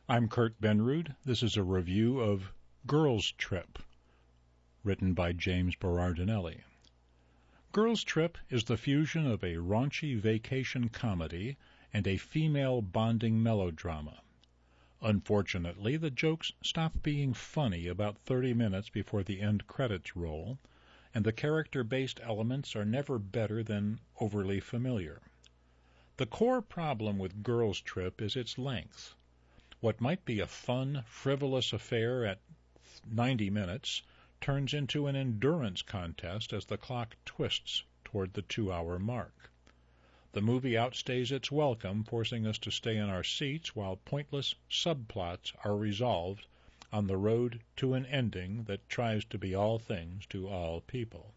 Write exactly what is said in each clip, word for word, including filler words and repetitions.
I'm Kurt Benrud. This is a review of Girls Trip, written by James Berardinelli. Girls Trip is the fusion of a raunchy vacation comedy and a female bonding melodrama. Unfortunately, the jokes stop being funny about thirty minutes before the end credits roll, and the character-based elements are never better than overly familiar. The core problem with Girls Trip is its length. What might be a fun, frivolous affair at ninety minutes turns into an endurance contest as the clock twists toward the two-hour mark. The movie outstays its welcome, forcing us to stay in our seats while pointless subplots are resolved on the road to an ending that tries to be all things to all people.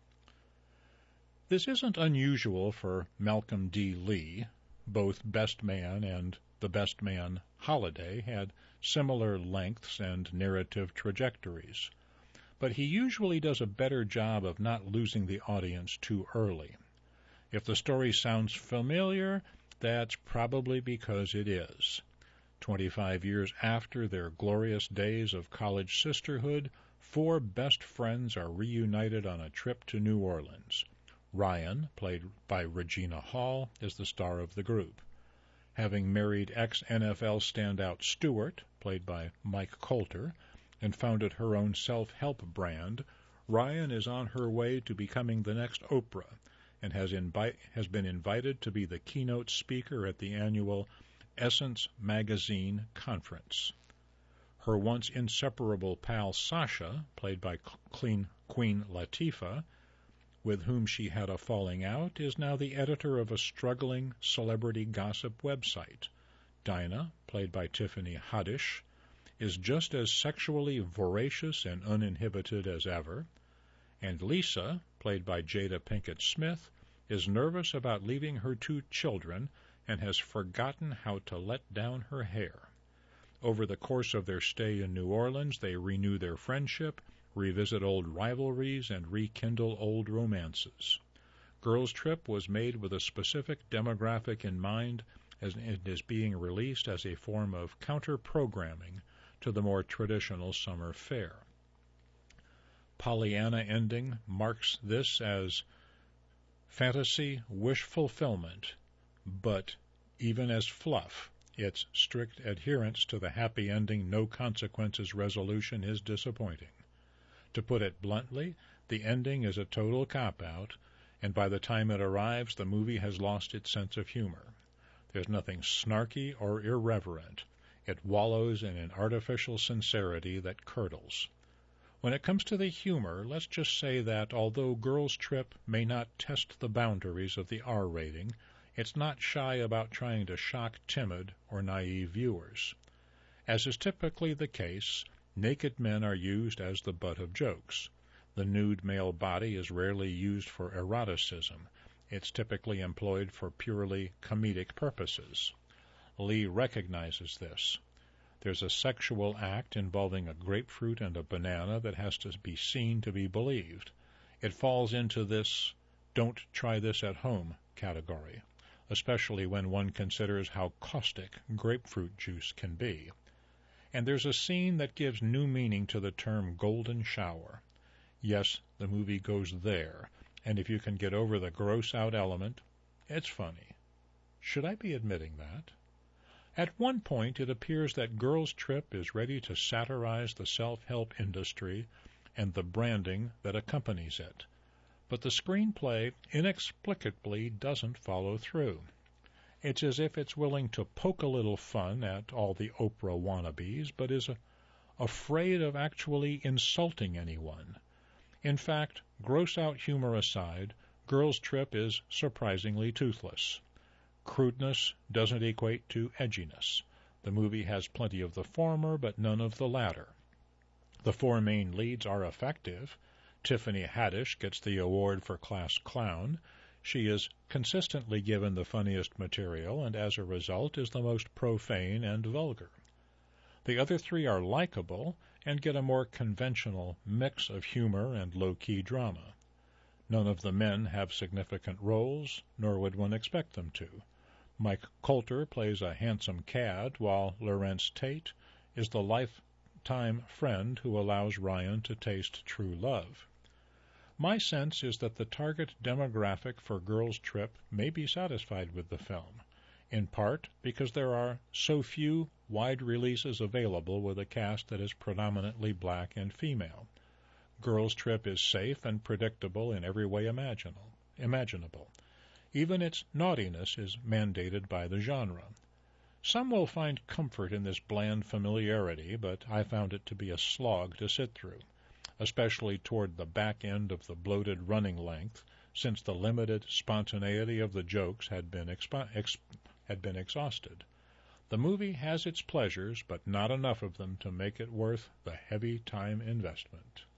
This isn't unusual for Malcolm D. Lee. Both Best Man and The Best Man Holiday had similar lengths and narrative trajectories, but he usually does a better job of not losing the audience too early. If the story sounds familiar, that's probably because it is. Twenty-five years after their glorious days of college sisterhood, four best friends are reunited on a trip to New Orleans. Ryan, played by Regina Hall, is the star of the group. Having married ex-N F L standout Stewart, played by Mike Colter, and founded her own self-help brand, Ryan is on her way to becoming the next Oprah and has, invi- has been invited to be the keynote speaker at the annual Essence Magazine conference. Her once inseparable pal Sasha, played by Queen Latifah, with whom she had a falling out, is now the editor of a struggling celebrity gossip website. Dinah, played by Tiffany Haddish, is just as sexually voracious and uninhibited as ever, and Lisa, played by Jada Pinkett Smith, is nervous about leaving her two children and has forgotten how to let down her hair. Over the course of their stay in New Orleans, they renew their friendship, revisit old rivalries, and rekindle old romances. Girls Trip was made with a specific demographic in mind, as it is being released as a form of counter-programming to the more traditional summer fare. Pollyanna ending marks this as fantasy wish fulfillment, but even as fluff, its strict adherence to the happy ending no consequences resolution is disappointing. To put it bluntly, the ending is a total cop-out, and by the time it arrives, the movie has lost its sense of humor. There's nothing snarky or irreverent. It wallows in an artificial sincerity that curdles. When it comes to the humor, let's just say that although Girls Trip may not test the boundaries of the R rating, it's not shy about trying to shock timid or naive viewers. As is typically the case, naked men are used as the butt of jokes. The nude male body is rarely used for eroticism. It's typically employed for purely comedic purposes. Lee recognizes this. There's a sexual act involving a grapefruit and a banana that has to be seen to be believed. It falls into this "don't try this at home" category, especially when one considers how caustic grapefruit juice can be. And there's a scene that gives new meaning to the term golden shower. Yes, the movie goes there, and if you can get over the gross-out element, it's funny. Should I be admitting that? At one point, it appears that Girls Trip is ready to satirize the self-help industry and the branding that accompanies it, but the screenplay inexplicably doesn't follow through. It's as if it's willing to poke a little fun at all the Oprah wannabes, but is a, afraid of actually insulting anyone. In fact, gross-out humor aside, Girls Trip is surprisingly toothless. Crudeness doesn't equate to edginess. The movie has plenty of the former, but none of the latter. The four main leads are effective. Tiffany Haddish gets the award for Class Clown. She is consistently given the funniest material, and as a result is the most profane and vulgar. The other three are likable and get a more conventional mix of humor and low-key drama. None of the men have significant roles, nor would one expect them to. Mike Colter plays a handsome cad, while Larenz Tate is the lifetime friend who allows Ryan to taste true love. My sense is that the target demographic for Girls Trip may be satisfied with the film, in part because there are so few wide releases available with a cast that is predominantly black and female. Girls Trip is safe and predictable in every way imaginable. imaginable. Even its naughtiness is mandated by the genre. Some will find comfort in this bland familiarity, but I found it to be a slog to sit through, especially toward the back end of the bloated running length, since the limited spontaneity of the jokes had been, expo- ex- had been exhausted. The movie has its pleasures, but not enough of them to make it worth the heavy time investment.